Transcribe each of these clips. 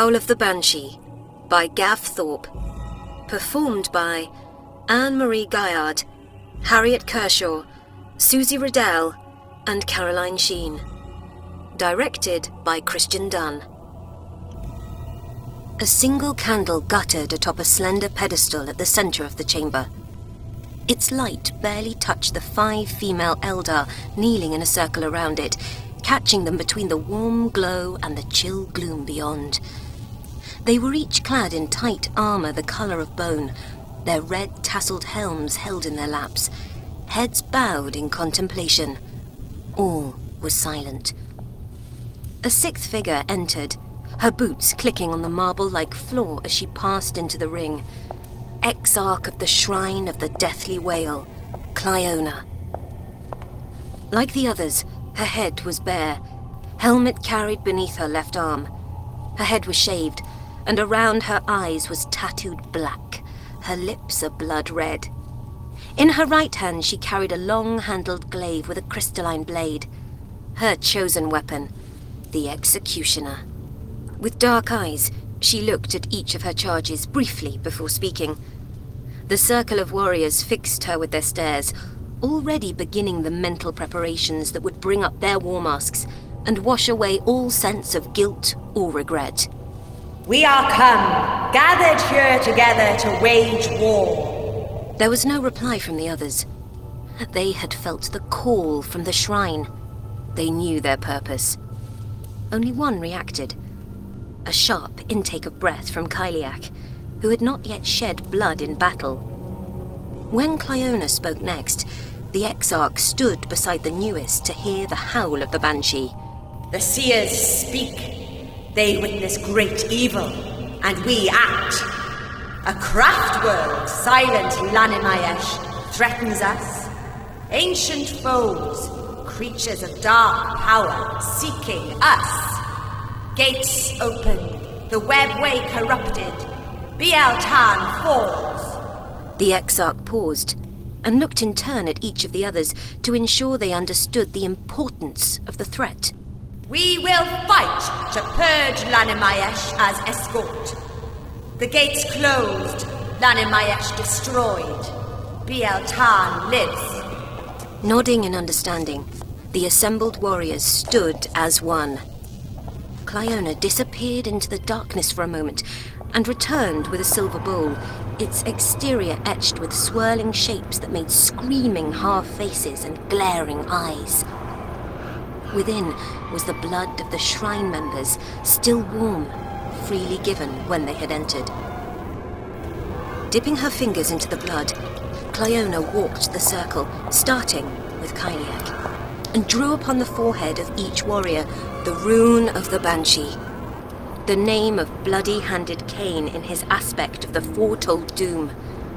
Howl of the Banshee by Gav Thorpe. Performed by Anne-Marie Gaillard, Harriet Kershaw, Susie Riddell, and Caroline Sheen. Directed by Christian Dunn. A single candle guttered atop a slender pedestal at the center of the chamber. Its light barely touched the 5 female Eldar kneeling in a circle around it, catching them between the warm glow and the chill gloom beyond. They were each clad in tight armor the color of bone, their red tasseled helms held in their laps, heads bowed in contemplation. All was silent. A 6th figure entered, her boots clicking on the marble-like floor as she passed into the ring. Exarch of the Shrine of the Deathly Whale, Clayona. Like the others, her head was bare, helmet carried beneath her left arm. Her head was shaved, and around her eyes was tattooed black, her lips a blood red. In her right hand she carried a long-handled glaive with a crystalline blade, her chosen weapon, the Executioner. With dark eyes, she looked at each of her charges briefly before speaking. The circle of warriors fixed her with their stares, already beginning the mental preparations that would bring up their war masks and wash away all sense of guilt or regret. We are come, gathered here together to wage war. There was no reply from the others. They had felt the call from the shrine. They knew their purpose. Only one reacted. A sharp intake of breath from Kyliak, who had not yet shed blood in battle. When Clayona spoke next, the Exarch stood beside the newest to hear the howl of the Banshee. The seers speak. They witness great evil, and we act. A craft world, silent Lanimayesh, threatens us. Ancient foes, creatures of dark power, seeking us. Gates open, the webway corrupted. Biel-Tan falls. The Exarch paused and looked in turn at each of the others to ensure they understood the importance of the threat. We will fight to purge Lanimayesh as escort. The gates closed, Lanimayesh destroyed. Biel-Tan lives. Nodding in understanding, the assembled warriors stood as one. Clayona disappeared into the darkness for a moment and returned with a silver bowl, its exterior etched with swirling shapes that made screaming half-faces and glaring eyes. Within was the blood of the shrine members, still warm, freely given when they had entered. Dipping her fingers into the blood, Clayona walked the circle, starting with Kyliak, and drew upon the forehead of each warrior the rune of the Banshee, the name of bloody-handed Cain in his aspect of the foretold doom.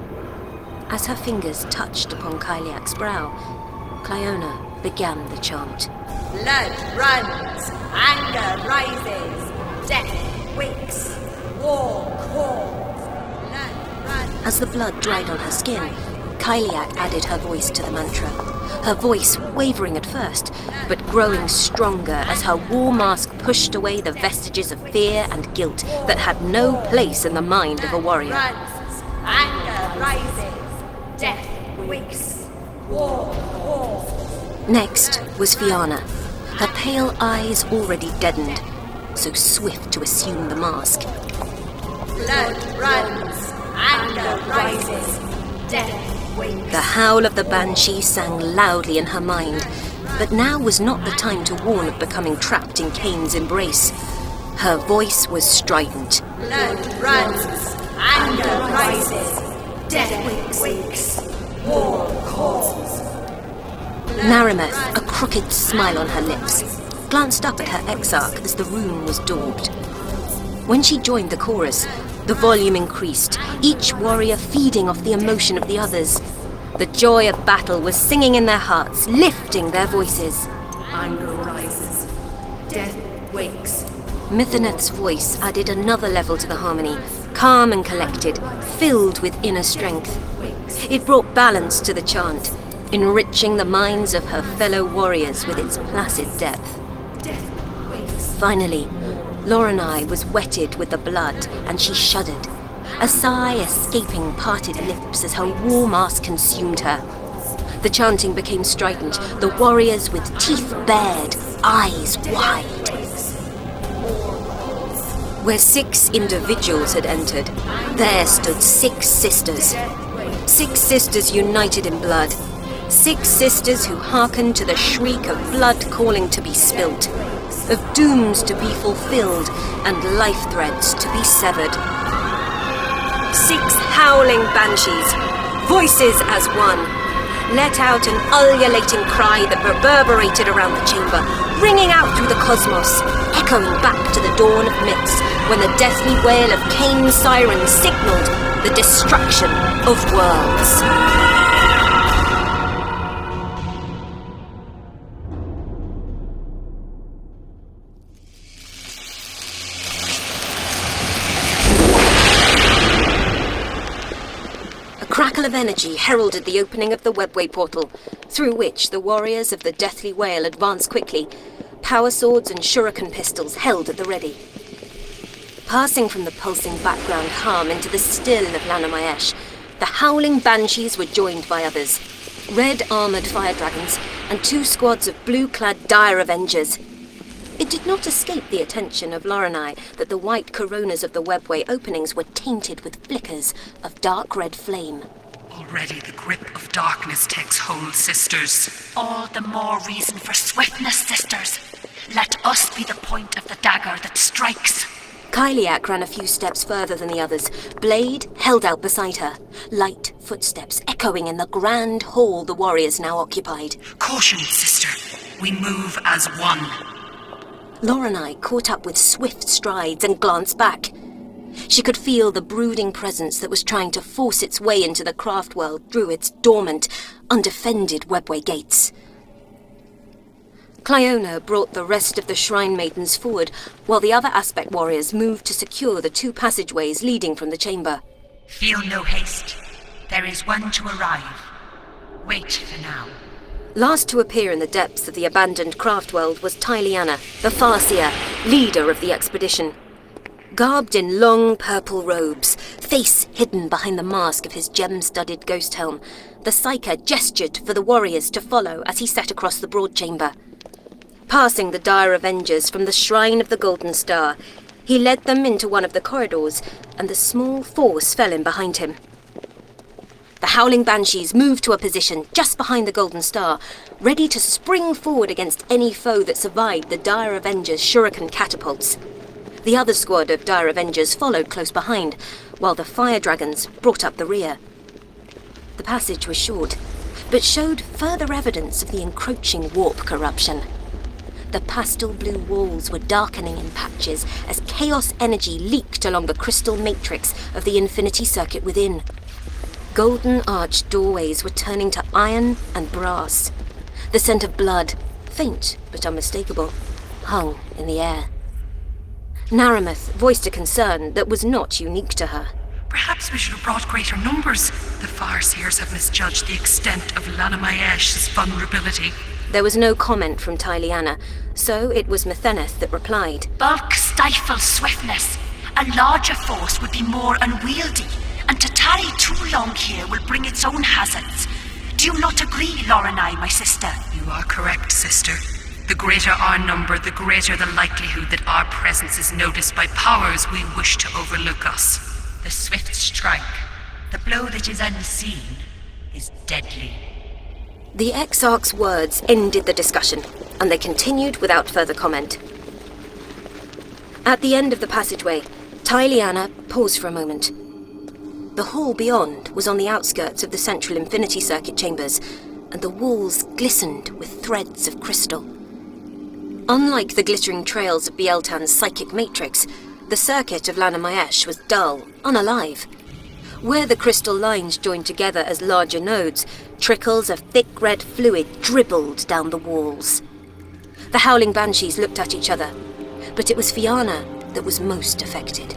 As her fingers touched upon Kyliak's brow, Clayona began the chant. Blood runs, anger rises, death wakes, war calls. Blood runs. As the blood dried on her skin, Kyliak added her voice to the mantra, her voice wavering at first, but growing stronger as her war mask pushed away the vestiges of fear and guilt that had no place in the mind of a warrior. Runs, anger rises, death wakes, war calls. Next was Fianna, her pale eyes already deadened, so swift to assume the mask. Blood runs, anger rises, death wakes. The howl of the Banshee sang loudly in her mind, but now was not the time to warn of becoming trapped in Cain's embrace. Her voice was strident. Blood runs, anger rises, death wakes, war calls. Narimeth, a crooked smile on her lips, glanced up at her Exarch as the rune was daubed. When she joined the chorus, the volume increased, each warrior feeding off the emotion of the others. The joy of battle was singing in their hearts, lifting their voices. Anger rises, death wakes. Mitheneth's voice added another level to the harmony, calm and collected, filled with inner strength. It brought balance to the chant, enriching the minds of her fellow warriors with its placid depth. Finally, Lorelei was wetted with the blood, and she shuddered, a sigh escaping parted lips as her war mask consumed her. The chanting became strident, the warriors with teeth bared, eyes wide. Where 6 individuals had entered, there stood 6 sisters. 6 sisters united in blood. 6 sisters who hearkened to the shriek of blood calling to be spilt, of dooms to be fulfilled, and life threads to be severed. 6 howling banshees, voices as one, let out an ululating cry that reverberated around the chamber, ringing out through the cosmos, echoing back to the dawn of myths, when the deathly wail of Cain's siren signaled the destruction of worlds. A crackle of energy heralded the opening of the webway portal, through which the warriors of the Deathly Whale advanced quickly, power swords and shuriken pistols held at the ready. Passing from the pulsing background hum into the still of Lanamaesh, the howling banshees were joined by others, red-armoured fire dragons and 2 squads of blue-clad dire avengers. It did not escape the attention of Lorelei that the white coronas of the webway openings were tainted with flickers of dark red flame. Already the grip of darkness takes hold, sisters. All the more reason for swiftness, sisters. Let us be the point of the dagger that strikes. Kyliak ran a few steps further than the others, blade held out beside her, light footsteps echoing in the grand hall the warriors now occupied. Caution, sister. We move as one. Lorelei caught up with swift strides and glanced back. She could feel the brooding presence that was trying to force its way into the craft world through its dormant, undefended webway gates. Cleona brought the rest of the Shrine Maidens forward, while the other Aspect warriors moved to secure the 2 passageways leading from the chamber. Feel no haste. There is one to arrive. Wait for now. Last to appear in the depths of the abandoned craft world was Tyliana, the Farseer, leader of the expedition. Garbed in long purple robes, face hidden behind the mask of his gem-studded ghost helm, the Psyker gestured for the warriors to follow as he sat across the broad chamber. Passing the dire avengers from the Shrine of the Golden Star, he led them into one of the corridors, and the small force fell in behind him. The howling banshees moved to a position just behind the Golden Star, ready to spring forward against any foe that survived the dire avengers' shuriken catapults. The other squad of dire avengers followed close behind, while the fire dragons brought up the rear. The passage was short, but showed further evidence of the encroaching warp corruption. The pastel blue walls were darkening in patches as chaos energy leaked along the crystal matrix of the infinity circuit within. Golden arched doorways were turning to iron and brass. The scent of blood, faint but unmistakable, hung in the air. Naramoth voiced a concern that was not unique to her. Perhaps we should have brought greater numbers. The Farseers have misjudged the extent of Lanamaesh's vulnerability. There was no comment from Tyliana, so it was Metheneth that replied. Bulk stifles swiftness. A larger force would be more unwieldy, and to tarry too long here will bring its own hazards. Do you not agree, Lorelei, my sister? You are correct, sister. The greater our number, the greater the likelihood that our presence is noticed by powers we wish to overlook us. The swift strike, the blow that is unseen, is deadly. The Exarch's words ended the discussion, and they continued without further comment. At the end of the passageway, Tyliana paused for a moment. The hall beyond was on the outskirts of the central infinity circuit chambers, and the walls glistened with threads of crystal. Unlike the glittering trails of Bieltan's psychic matrix, the circuit of Lanamaesh was dull, unalive. Where the crystal lines joined together as larger nodes, trickles of thick red fluid dribbled down the walls. The howling banshees looked at each other, but it was Fianna that was most affected.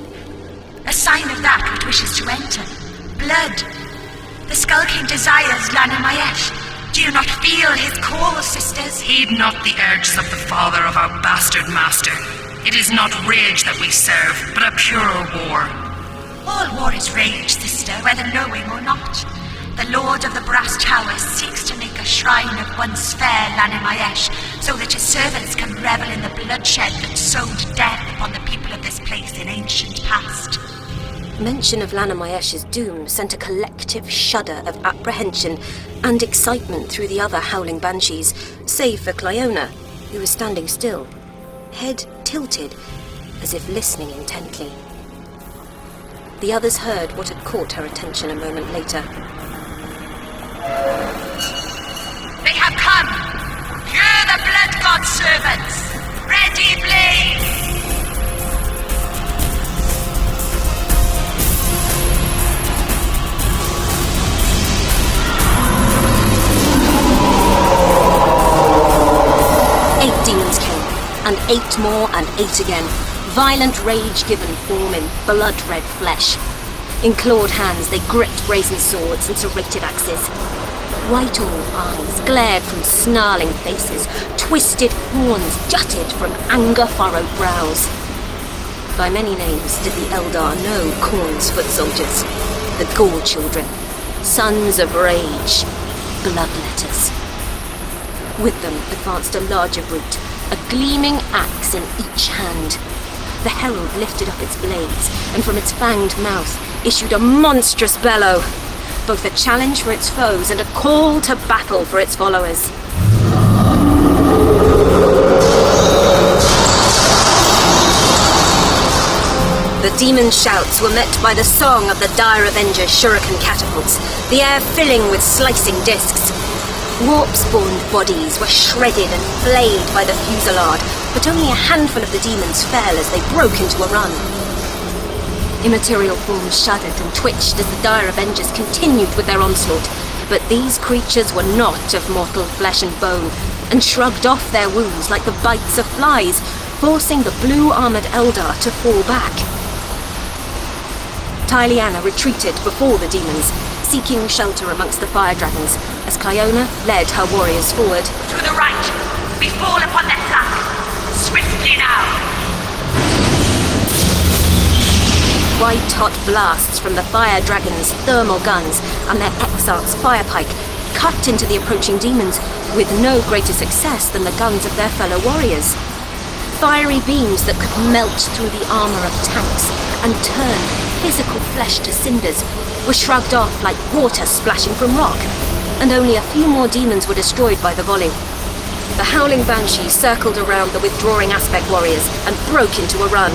A sign of that which wishes to enter. Blood. The Skull King desires Lanamaesh. Do you not feel his call, sisters? Heed not the urges of the father of our bastard master. It is not rage that we serve, but a purer war. All war is rage, sister, whether knowing or not. The Lord of the Brass Towers seeks to make a shrine of once fair Lanimayesh, so that his servants can revel in the bloodshed that sowed death upon the people of this place in ancient past. Mention of Lanimayesh's doom sent a collective shudder of apprehension and excitement through the other howling banshees, save for Cleona, who was standing still, head tilted, as if listening intently. The others heard what had caught her attention a moment later. They have come! Hear the Blood God's servants! Ready, blaze! Eight demons came, and 8 more and 8 again, violent rage given form in blood-red flesh. In clawed hands, they gripped brazen swords and serrated axes. White-orbed eyes glared from snarling faces, twisted horns jutted from anger-furrowed brows. By many names did the Eldar know Khorne's foot soldiers, the Gore children, sons of rage, bloodletters. With them advanced a larger brute, a gleaming axe in each hand. The herald lifted up its blades, and from its fanged mouth issued a monstrous bellow, both a challenge for its foes and a call to battle for its followers. The demon shouts were met by the song of the Dire Avenger's shuriken catapults, the air filling with slicing discs. Warp-spawned bodies were shredded and flayed by the fusillade, but only a handful of the demons fell as they broke into a run. Immaterial forms shuddered and twitched as the Dire Avengers continued with their onslaught, but these creatures were not of mortal flesh and bone, and shrugged off their wounds like the bites of flies, forcing the blue-armored Eldar to fall back. Tyliana retreated before the demons, seeking shelter amongst the fire dragons, as Cleona led her warriors forward. To the right! We fall upon their flank! Swiftly now! White-hot blasts from the fire dragons' thermal guns and their Exarch's firepike cut into the approaching demons with no greater success than the guns of their fellow warriors. Fiery beams that could melt through the armor of tanks and turn physical flesh to cinders were shrugged off like water splashing from rock, and only a few more demons were destroyed by the volley. The howling banshees circled around the withdrawing aspect warriors and broke into a run.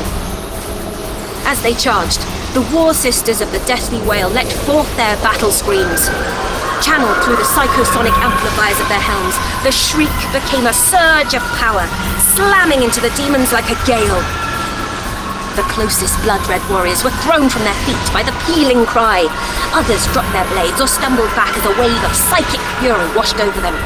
As they charged, the War Sisters of the Deathly Wail let forth their battle screams. Channeled through the psychosonic amplifiers of their helms, the shriek became a surge of power, slamming into the demons like a gale. The closest blood-red warriors were thrown from their feet by the pealing cry. Others dropped their blades or stumbled back as a wave of psychic fury washed over them.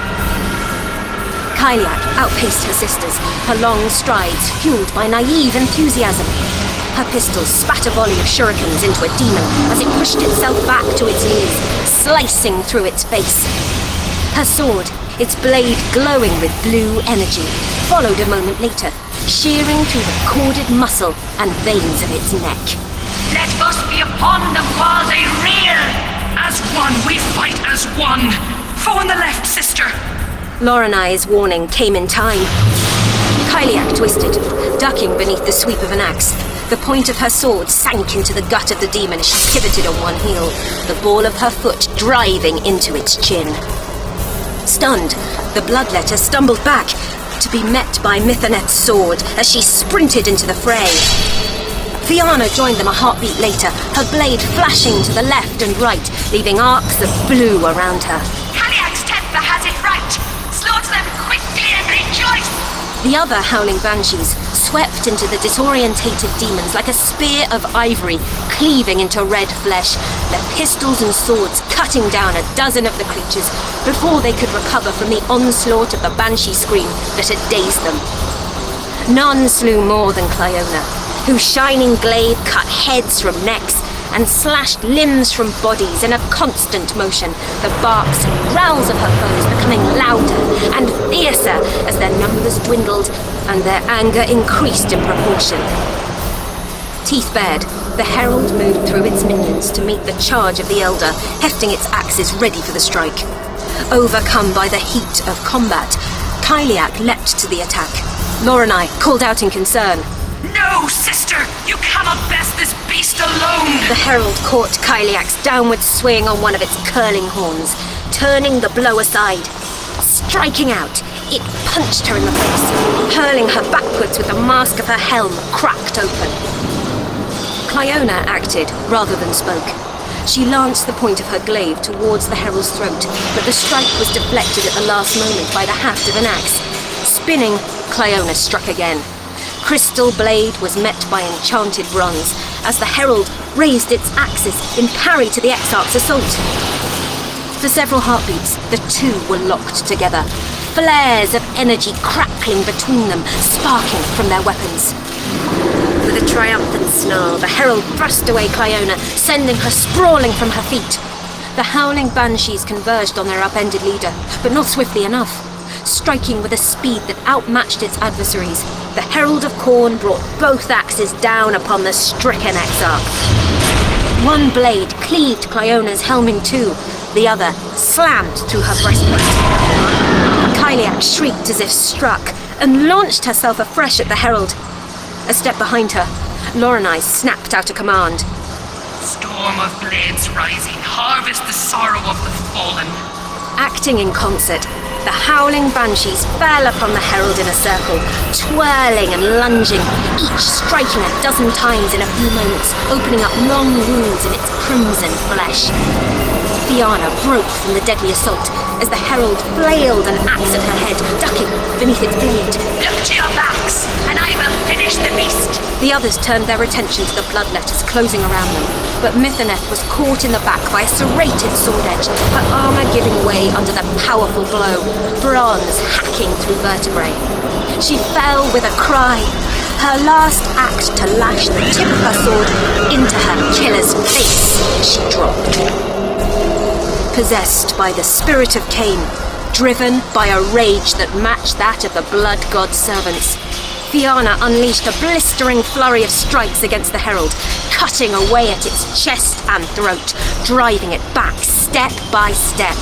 Kyliak outpaced her sisters, her long strides fueled by naive enthusiasm. Her pistol spat a volley of shurikens into a demon as it pushed itself back to its knees, slicing through its face. Her sword, its blade glowing with blue energy, followed a moment later, shearing through the corded muscle and veins of its neck. Let us be upon them while they reel! As one, we fight as one! Foe on the left, sister! Lorenai's warning came in time. Kyliak twisted, ducking beneath the sweep of an axe. The point of her sword sank into the gut of the demon as she pivoted on one heel, the ball of her foot driving into its chin. Stunned, the bloodletter stumbled back, to be met by Mithoneth's sword as she sprinted into the fray. Fianna joined them a heartbeat later, her blade flashing to the left and right, leaving arcs of blue around her. Kyliak's temper has it right! Slaughter them quickly and rejoice! The other howling banshees swept into the disorientated demons like a spear of ivory, cleaving into red flesh, their pistols and swords cutting down a dozen of the creatures before they could recover from the onslaught of the banshee scream that had dazed them. None slew more than Cleona, whose shining glaive cut heads from necks and slashed limbs from bodies in a constant motion, the barks and growls of her foes becoming becoming louder and fiercer as their numbers dwindled and their anger increased in proportion. Teeth bared, the herald moved through its minions to meet the charge of the Elder, hefting its axes ready for the strike. Overcome by the heat of combat, Kyliak leapt to the attack. Lorelei called out in concern. No, sister! You cannot best this beast alone! The herald caught Kyliak's downward swing on one of its curling horns, turning the blow aside. Striking out, it punched her in the face, hurling her backwards with the mask of her helm cracked open. Cleona acted rather than spoke. She lanced the point of her glaive towards the herald's throat, but the strike was deflected at the last moment by the haft of an axe. Spinning, Cleona struck again. Crystal blade was met by enchanted bronze, as the herald raised its axes in parry to the Exarch's assault. For several heartbeats, the two were locked together, flares of energy crackling between them, sparking from their weapons. With a triumphant snarl, the herald thrust away Cleona, sending her sprawling from her feet. The howling banshees converged on their upended leader, but not swiftly enough. Striking with a speed that outmatched its adversaries, the Herald of Khorne brought both axes down upon the stricken Exarch. One blade cleaved Cleona's helm in two, the other slammed through her breastplate. Kyliak shrieked as if struck, and launched herself afresh at the Herald. A step behind her, Lorelei snapped out a command. Storm of blades rising, harvest the sorrow of the fallen. Acting in concert, the howling banshees fell upon the herald in a circle, twirling and lunging, each striking a dozen times in a few moments, opening up long wounds in its crimson flesh. Fianna broke from the deadly assault as the herald flailed an axe at her head, ducking beneath its blade. Look to your backs, and I will finish the beast. The others turned their attention to the bloodletters closing around them, but Mithraneth was caught in the back by a serrated sword edge, her armor giving way under the powerful blow, bronze hacking through vertebrae. She fell with a cry, her last act to lash the tip of her sword into her killer's face as she dropped. Possessed by the spirit of Cain, driven by a rage that matched that of the blood god's servants, Fianna unleashed a blistering flurry of strikes against the herald, cutting away at its chest and throat, driving it back step by step.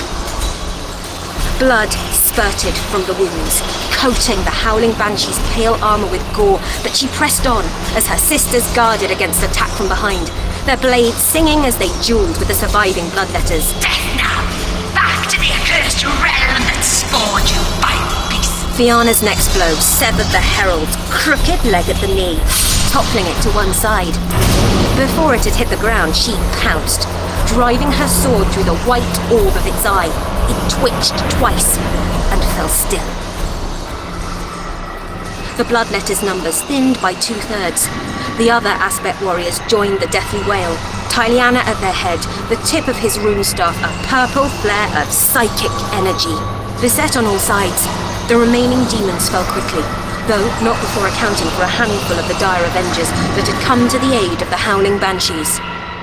Blood spurted from the wounds, coating the howling banshee's pale armor with gore, but she pressed on as her sisters guarded against attack from behind, their blades singing as they dueled with the surviving bloodletters. Death now! Back to the accursed realm that spawned you, vile beast! Fianna's next blow severed the herald's crooked leg at the knee, toppling it to one side. Before it had hit the ground, she pounced, driving her sword through the white orb of its eye. It twitched twice and fell still. The bloodletter's numbers thinned by 2/3. The other Aspect warriors joined the deathly wail, Tyliana at their head, the tip of his rune staff a purple flare of psychic energy. Beset on all sides, the remaining demons fell quickly, though not before accounting for a handful of the dire avengers that had come to the aid of the howling banshees.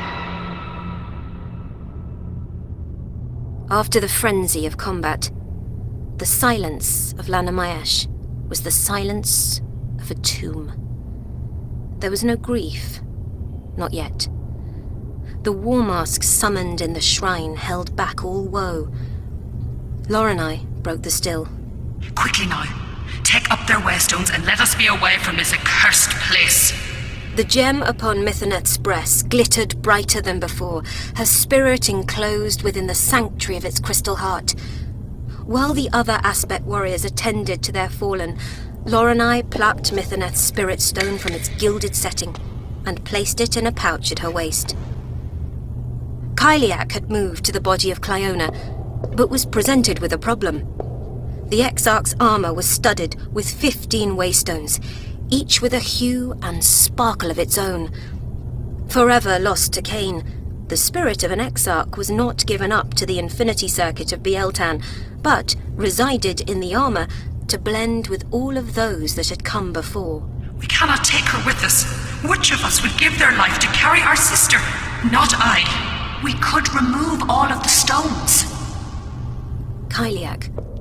After the frenzy of combat, the silence of Lanamayesh was the silence of a tomb. There was no grief, not yet. The war masks summoned in the shrine held back all woe. Lorelei broke the still. Quickly now, take up their waystones and let us be away from this accursed place. The gem upon Mithraneth's breast glittered brighter than before, her spirit enclosed within the sanctuary of its crystal heart. While the other Aspect warriors attended to their fallen, Lorelei plucked Mithraneth's spirit stone from its gilded setting and placed it in a pouch at her waist. Kyliak had moved to the body of Cleona, but was presented with a problem. The Exarch's armor was studded with 15 waystones, each with a hue and sparkle of its own. Forever lost to Cain, the spirit of an Exarch was not given up to the infinity circuit of Bieltan, but resided in the armor to blend with all of those that had come before. We cannot take her with us. Which of us would give their life to carry our sister? Not I. We could remove all of the stones. Kyliak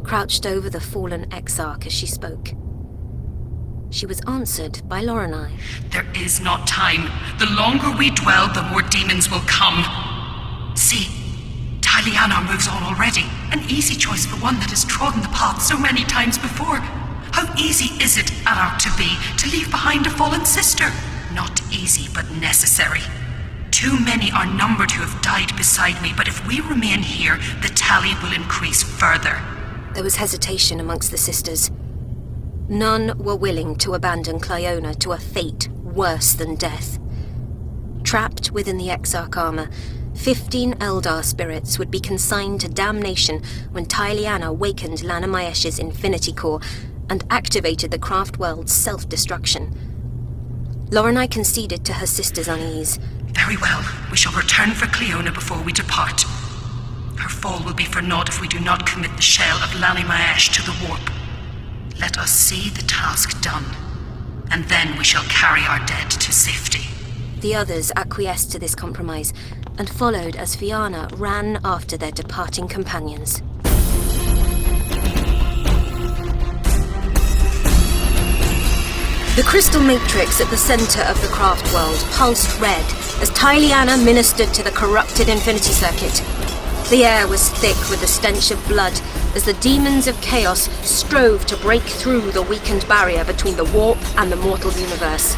crouched over the fallen Exarch as she spoke. She was answered by Lorelei. There is not time. The longer we dwell, the more demons will come. See, Taliana moves on already. An easy choice for one that has trodden the path so many times before. How easy is it, Anarch to be, to leave behind a fallen sister? Not easy, but necessary. Too many are numbered who have died beside me, but if we remain here, the tally will increase further. There was hesitation amongst the sisters. None were willing to abandon Cleona to a fate worse than death. Trapped within the Exarch armor, 15 Eldar spirits would be consigned to damnation when Taliana wakened Lana Maesh's Infinity Core and activated the craft world's self-destruction. Lorelei conceded to her sister's unease. Very well. We shall return for Cleona before we depart. Her fall will be for naught if we do not commit the shell of Lana Maesh to the warp. Let us see the task done, and then we shall carry our dead to safety. The others acquiesced to this compromise and followed as Fianna ran after their departing companions. The crystal matrix at the center of the craft world pulsed red as Taliana ministered to the corrupted Infinity Circuit. The air was thick with the stench of blood as the demons of chaos strove to break through the weakened barrier between the warp and the mortal universe.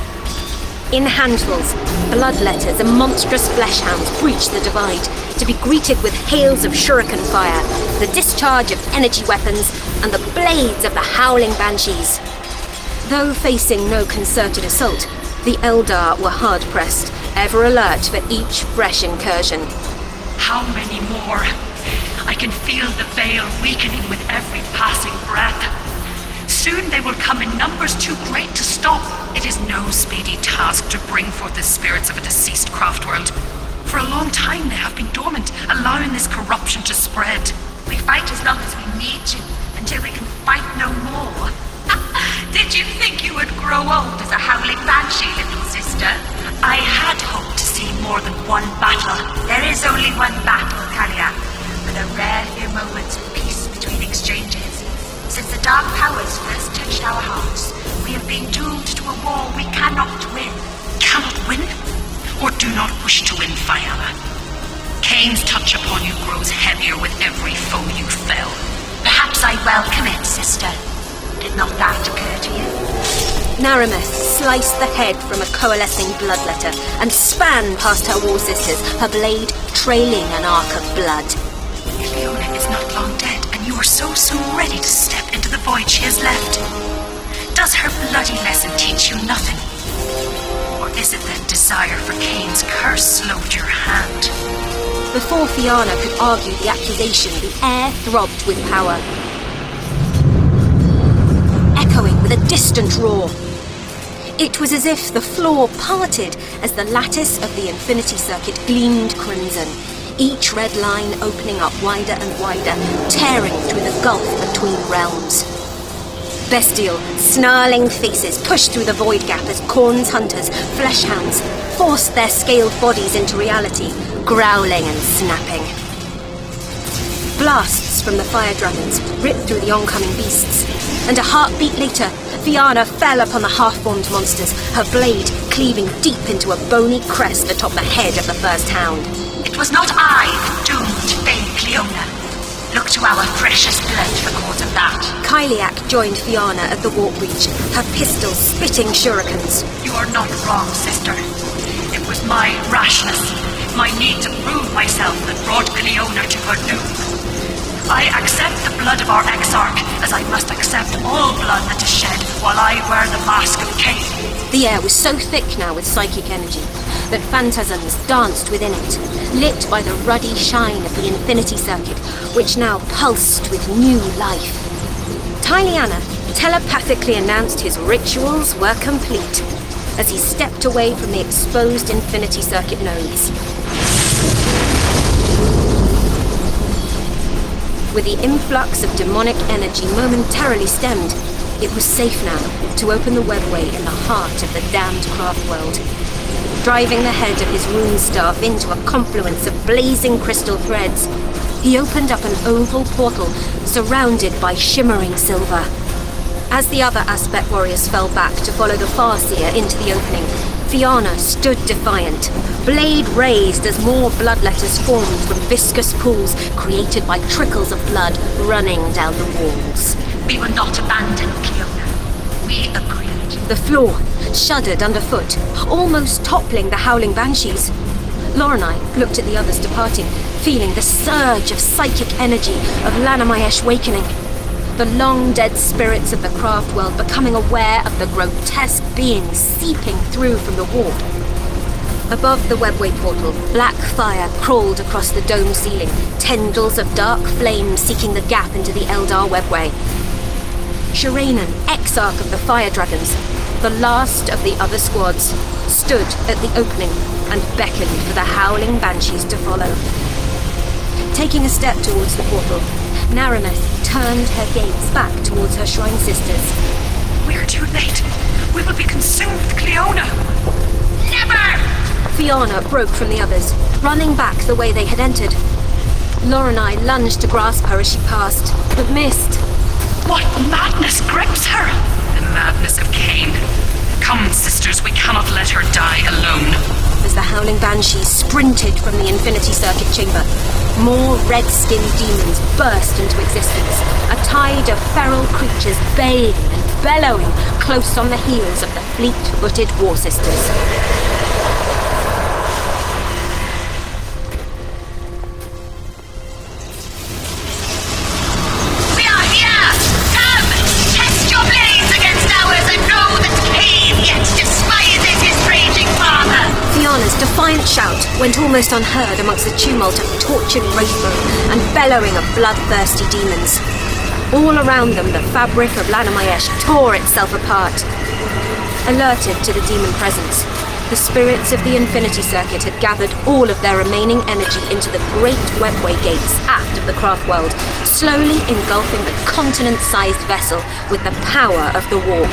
In handfuls, bloodletters and monstrous fleshhounds breached the divide, to be greeted with hails of shuriken fire, the discharge of energy weapons, and the blades of the howling banshees. Though facing no concerted assault, the Eldar were hard-pressed, ever alert for each fresh incursion. How many more? I can feel the veil weakening with every passing breath. Soon they will come in numbers too great to stop. It is no speedy task to bring forth the spirits of a deceased craft world. For a long time they have been dormant, allowing this corruption to spread. We fight as long as we need to, until we can fight no more. Did you think you would grow old as a howling banshee, little sister? I had hoped to see more than one battle. There is only one battle, Kalia, with a rare few moments of peace between exchanges. Since the dark powers first touched our hearts, we have been doomed to a war we cannot win. Cannot win? Or do not wish to win, Fianna? Kain's touch upon you grows heavier with every foe you fell. Perhaps I welcome it, sister. Did not that occur to you? Narameth sliced the head from a coalescing bloodletter and span past her war sisters, her blade trailing an arc of blood. Fiona is not long dead, and you are so soon ready to step into the void she has left. Does her bloody lesson teach you nothing? Or is it that desire for Kain's curse slowed your hand? Before Fianna could argue the accusation, the air throbbed with power, echoing with a distant roar. It was as if the floor parted as the lattice of the Infinity Circuit gleamed crimson, each red line opening up wider and wider, tearing through the gulf between realms. Bestial, snarling faces pushed through the void gap as Khorne's hunters, fleshhounds, forced their scaled bodies into reality, growling and snapping. Blasts from the fire dragons ripped through the oncoming beasts, and a heartbeat later, Fianna fell upon the half-formed monsters, her blade cleaving deep into a bony crest atop the head of the first hound. It was not I that doomed Fane Cleona. Look to our precious blood for cause of that. Kyliak joined Fianna at the warp breach, her pistol spitting shurikens. You are not wrong, sister. It was my rashness, my need to prove myself that brought Cleona to her doom. I accept the blood of our Exarch, as I must accept all blood that is shed while I wear the mask of Kain. The air was so thick now with psychic energy that phantasms danced within it, lit by the ruddy shine of the Infinity Circuit, which now pulsed with new life. Taliana telepathically announced his rituals were complete as he stepped away from the exposed Infinity Circuit nodes. With the influx of demonic energy momentarily stemmed, it was safe now to open the webway in the heart of the damned craft world. Driving the head of his rune staff into a confluence of blazing crystal threads, He opened up an oval portal surrounded by shimmering silver. As the other Aspect warriors fell back to follow the Farseer into the opening, Fianna stood defiant, blade raised as more bloodletters formed from viscous pools created by trickles of blood running down the walls. We will not abandon Cleona. We agreed. The floor shuddered underfoot, almost toppling the howling banshees. Lorelei looked at the others departing, feeling the surge of psychic energy of Lanamayesh wakening. The long-dead spirits of the craft world becoming aware of the grotesque beings seeping through from the warp. Above the webway portal, black fire crawled across the dome ceiling, tendrils of dark flame seeking the gap into the Eldar webway. Shirainen, Exarch of the Fire Dragons, the last of the other squads, stood at the opening and beckoned for the howling banshees to follow. Taking a step towards the portal, Narameth turned her gaze back towards her shrine sisters. We're too late. We will be consumed with Cleona. Never! Fianna broke from the others, running back the way they had entered. Lorelei lunged to grasp her as she passed, but missed. What madness grips her? The madness of Cain. Come, sisters, we cannot let her die alone. As the howling banshees sprinted from the Infinity Circuit chamber, more red-skinned demons burst into existence, a tide of feral creatures baying and bellowing close on the heels of the fleet-footed War Sisters. We are here! Come! Test your blades against ours and know that Cain yet despises his raging father! Fianna's defiant shout went almost unheard amongst the tumult of tortured wraithbone and bellowing of bloodthirsty demons. All around them, the fabric of Lanamayesh tore itself apart. Alerted to the demon presence, the spirits of the Infinity Circuit had gathered all of their remaining energy into the great webway gates aft of the craft world, slowly engulfing the continent-sized vessel with the power of the warp.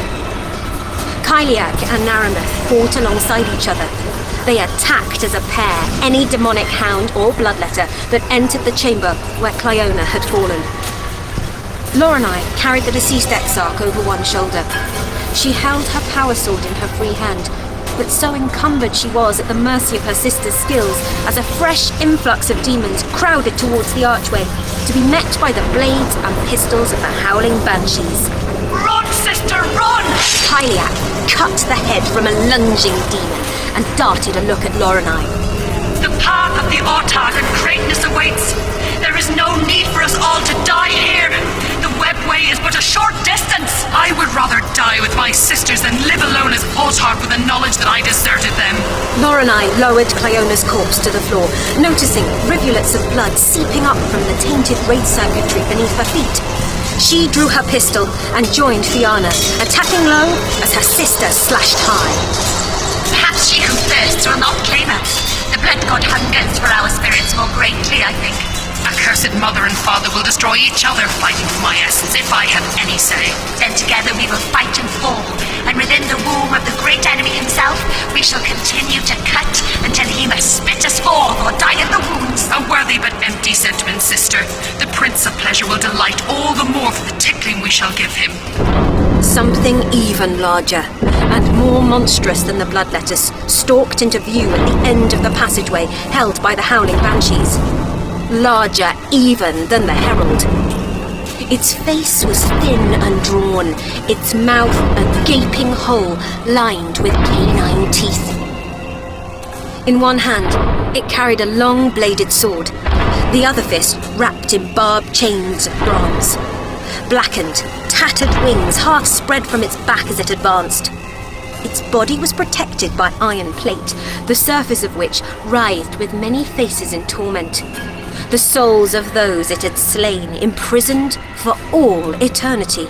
Kyliak and Narameth fought alongside each other. They attacked as a pair any demonic hound or bloodletter that entered the chamber where Cleona had fallen. Lorelei carried the deceased Exarch over one shoulder. She held her power sword in her free hand, but so encumbered she was at the mercy of her sister's skills as a fresh influx of demons crowded towards the archway to be met by the blades and pistols of the howling banshees. Run, sister, run! Kyliak cut the head from a lunging demon and darted a look at Lorelei. The path of the Autarch and greatness awaits. There is no need for us all to die here. The webway is but a short distance. I would rather die with my sisters than live alone as Autarch with the knowledge that I deserted them. Lorelei lowered Cleona's corpse to the floor, noticing rivulets of blood seeping up from the tainted wraith circuitry beneath her feet. She drew her pistol and joined Fianna, attacking low as her sister slashed high. Perhaps she who thirsts will not claim her. The blood god hungers for our spirits more greatly, I think. Accursed mother and father will destroy each other fighting for my essence if I have any say. Then together we will fight and fall, and within the womb of the great enemy himself, we shall continue to cut until he must spit us forth or die of the wounds. A worthy but empty sentiment, sister. The Prince of Pleasure will delight all the more for the tickling we shall give him. Something even larger and more monstrous than the bloodletters stalked into view at the end of the passageway held by the howling banshees. Larger even than the Herald. Its face was thin and drawn, its mouth a gaping hole lined with canine teeth. In one hand, it carried a long bladed sword, the other fist wrapped in barbed chains of bronze. Blackened, tattered wings half spread from its back as it advanced. Its body was protected by iron plate, the surface of which writhed with many faces in torment. The souls of those it had slain, imprisoned for all eternity.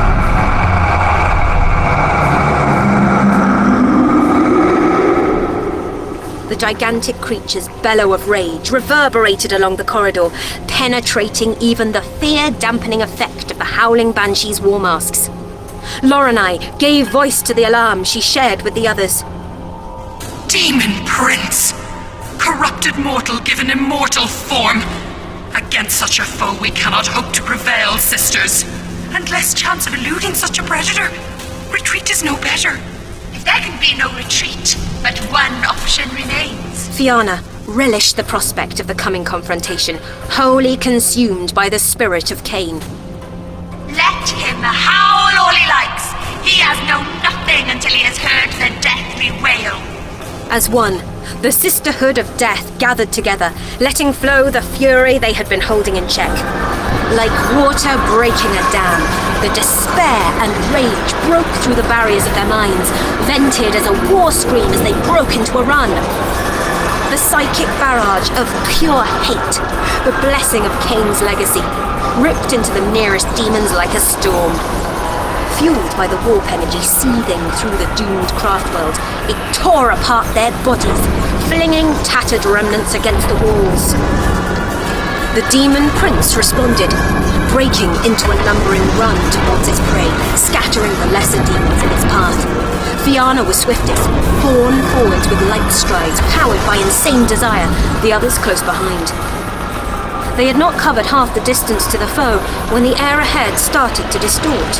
The gigantic creature's bellow of rage reverberated along the corridor, penetrating even the fear-dampening effect of the howling banshees' war masks. Lorelei gave voice to the alarm she shared with the others. Demon Prince! Corrupted mortal given immortal form! A Against such a foe we cannot hope to prevail, sisters. And less chance of eluding such a predator. Retreat is no better. If there can be no retreat, but one option remains. Fianna relished the prospect of the coming confrontation, wholly consumed by the spirit of Cain. Let him howl all he likes. He has known nothing until he has heard the deathly wail. As one, the Sisterhood of Death gathered together, letting flow the fury they had been holding in check. Like water breaking a dam, the despair and rage broke through the barriers of their minds, vented as a war scream as they broke into a run. The psychic barrage of pure hate, the blessing of Cain's legacy, ripped into the nearest demons like a storm. Fueled by the warp energy seething through the doomed craftworld, it tore apart their bodies, flinging tattered remnants against the walls. The demon prince responded, breaking into a lumbering run towards its prey, scattering the lesser demons in its path. Fianna was swiftest, borne forwards with light strides, powered by insane desire, the others close behind. They had not covered half the distance to the foe when the air ahead started to distort.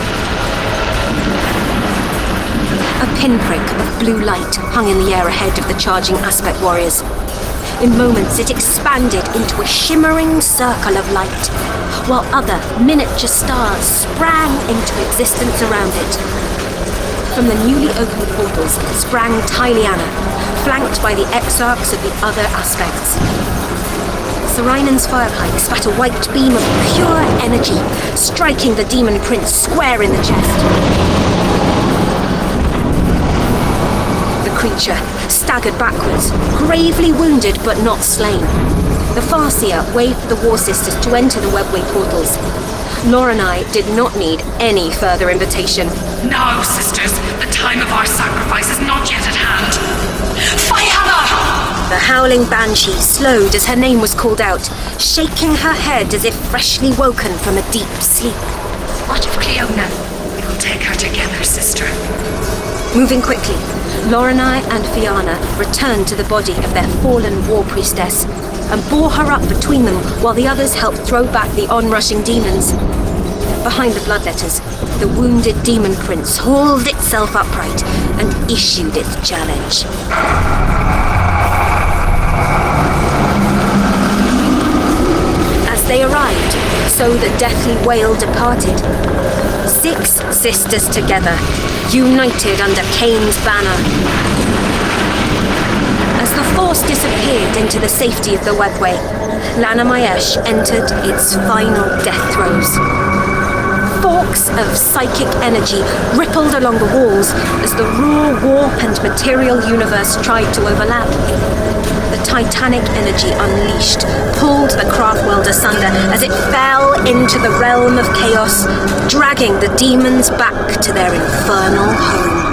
A pinprick of blue light hung in the air ahead of the charging Aspect warriors. In moments, it expanded into a shimmering circle of light, while other miniature stars sprang into existence around it. From the newly opened portals sprang Tyliana, flanked by the exarchs of the other Aspects. Serainen's firepike spat a white beam of pure energy, striking the demon prince square in the chest. The creature staggered backwards, gravely wounded but not slain. The Farseer waved for the War Sisters to enter the webway portals. Lorelei did not need any further invitation. Now, sisters, the time of our sacrifice is not yet at hand. Fianna! The howling banshee slowed as her name was called out, shaking her head as if freshly woken from a deep sleep. What of Cleona? We will take her together, sister. Moving quickly, Lorelei and Fianna returned to the body of their fallen war priestess and bore her up between them while the others helped throw back the onrushing demons. Behind the bloodletters, the wounded demon prince hauled itself upright and issued its challenge. As they arrived, so the deathly wail departed. 6 sisters together, united under Cain's banner. As the force disappeared into the safety of the webway, Lanamayesh entered its final death throes. Forks of psychic energy rippled along the walls as the raw warp and material universe tried to overlap. The titanic energy unleashed pulled the craftworld asunder as it fell into the realm of chaos, dragging the demons back to their infernal home.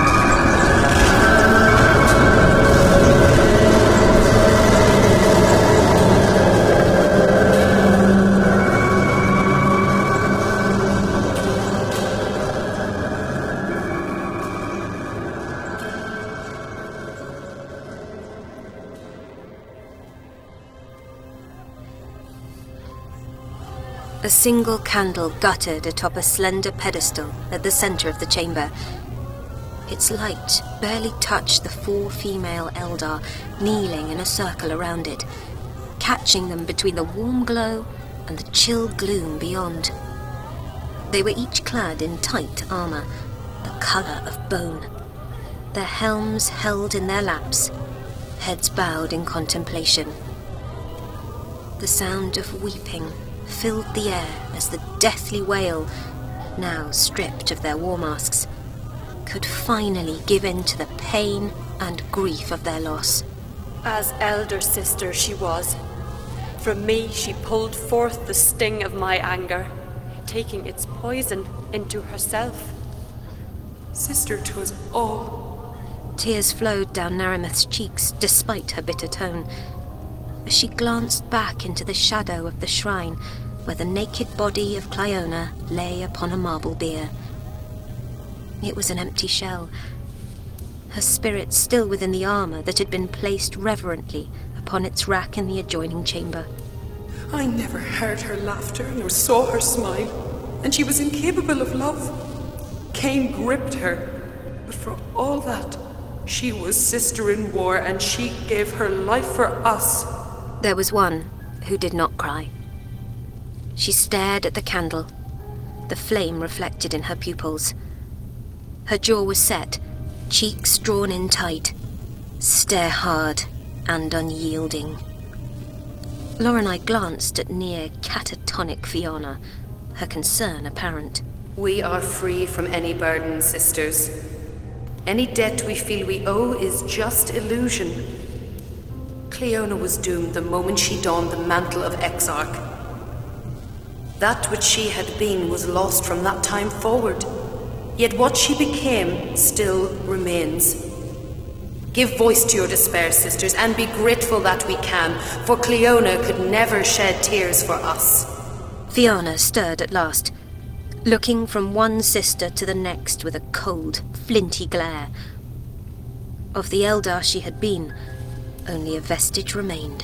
A single candle guttered atop a slender pedestal at the center of the chamber. Its light barely touched the 4 female Eldar kneeling in a circle around it, catching them between the warm glow and the chill gloom beyond. They were each clad in tight armor, the color of bone, their helms held in their laps, heads bowed in contemplation. The sound of weeping filled the air as the deathly wail, now stripped of their war masks, could finally give in to the pain and grief of their loss. As elder sister she was. From me she pulled forth the sting of my anger, taking its poison into herself. Sister to us all. Tears flowed down Narameth's cheeks despite her bitter tone, as she glanced back into the shadow of the shrine where the naked body of Cleona lay upon a marble bier. It was an empty shell, her spirit still within the armor that had been placed reverently upon its rack in the adjoining chamber. I never heard her laughter nor saw her smile, and she was incapable of love. Cain gripped her, but for all that, she was sister in war, and she gave her life for us. There was one who did not cry. She stared at the candle, the flame reflected in her pupils. Her jaw was set, cheeks drawn in tight, stare hard and unyielding. Lorelei glanced at near catatonic Fiona, her concern apparent. We are free from any burden, sisters. Any debt we feel we owe is just illusion. Cleona was doomed the moment she donned the mantle of Exarch. That which she had been was lost from that time forward. Yet what she became still remains. Give voice to your despair, sisters, and be grateful that we can, for Cleona could never shed tears for us. Fiona stirred at last, looking from one sister to the next with a cold, flinty glare. Of the Eldar she had been, only a vestige remained.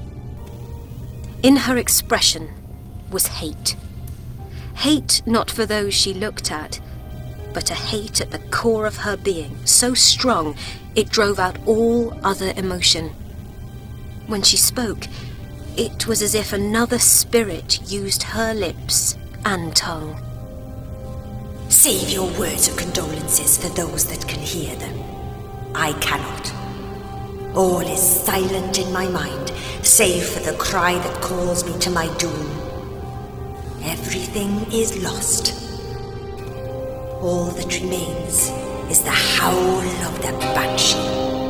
In her expression was hate. Hate not for those she looked at, but a hate at the core of her being, so strong it drove out all other emotion. When she spoke, it was as if another spirit used her lips and tongue. Save your words of condolences for those that can hear them. I cannot. All is silent in my mind, save for the cry that calls me to my doom. Everything is lost. All that remains is the howl of the banshee.